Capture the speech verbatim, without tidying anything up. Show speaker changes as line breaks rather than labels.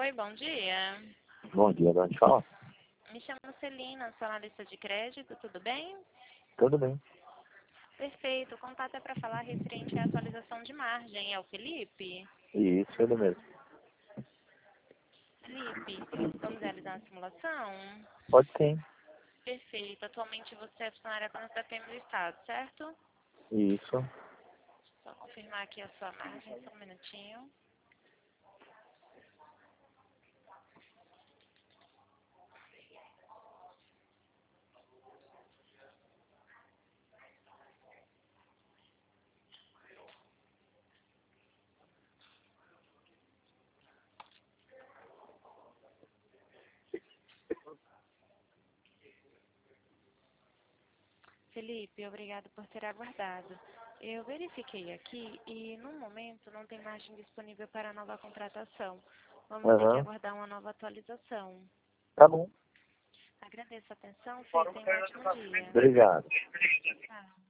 Oi, bom dia.
Bom dia, de onde fala?
Me chamo Celina, sou analista de crédito, tudo bem?
Tudo bem.
Perfeito, o contato é para falar referente à atualização de margem. É o Felipe?
Isso, ele mesmo.
Felipe, vamos realizar uma simulação?
Pode sim.
Perfeito, atualmente você é funcionário apenas da P M do Estado, certo?
Isso.
Só confirmar aqui a sua margem, só um minutinho. Felipe, obrigado por ter aguardado. Eu verifiquei aqui e, no momento, não tem margem disponível para nova contratação. Vamos ter que
Aham.
aguardar uma nova atualização.
Tá bom.
Agradeço a atenção, Fê, tenha um ótimo dia.
Obrigado.
Tchau.